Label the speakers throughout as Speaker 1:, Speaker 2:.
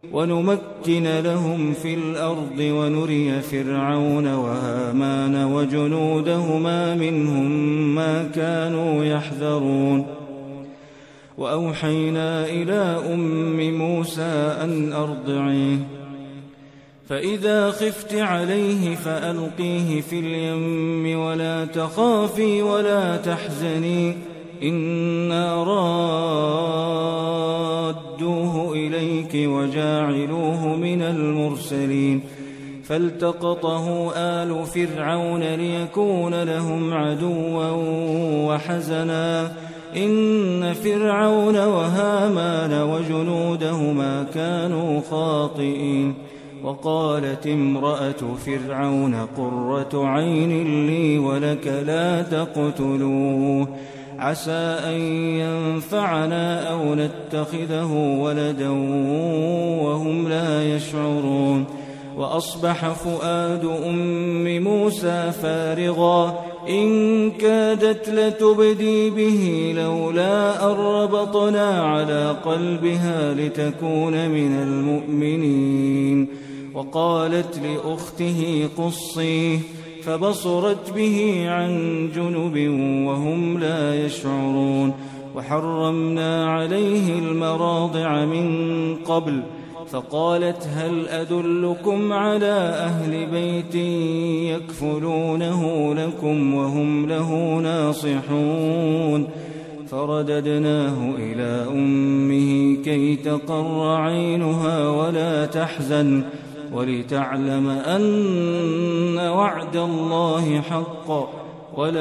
Speaker 1: ونمكن لهم في الأرض ونري فرعون وهامان وجنودهما منهم ما كانوا يحذرون وأوحينا إلى أم موسى أن أرضعيه فإذا خفت عليه فألقيه في اليم ولا تخافي ولا تحزني إنا رادوه إليك وجاعلوه من المرسلين فالتقطه آل فرعون ليكون لهم عدوا وحزنا إن فرعون وهامان وجنودهما كانوا خاطئين وقالت امرأة فرعون قرة عين لي ولك لا تقتلوه عسى أن ينفعنا أو نتخذه ولدا وهم لا يشعرون وأصبح فؤاد أم موسى فارغا إن كادت لتبدي به لولا أن ربطنا على قلبها لتكون من المؤمنين وقالت لأخته قصيه فبصرت به عن جنب وهم لا يشعرون وحرمنا عليه المراضع من قبل فقالت هل أدلكم على أهل بيت يكفلونه لكم وهم له ناصحون فرددناه إلى أمه كي تقر عينها ولا تحزن ولتعلم أن وعد الله حق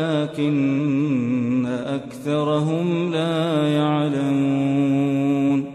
Speaker 1: ولكن أكثرهم لا يعلمون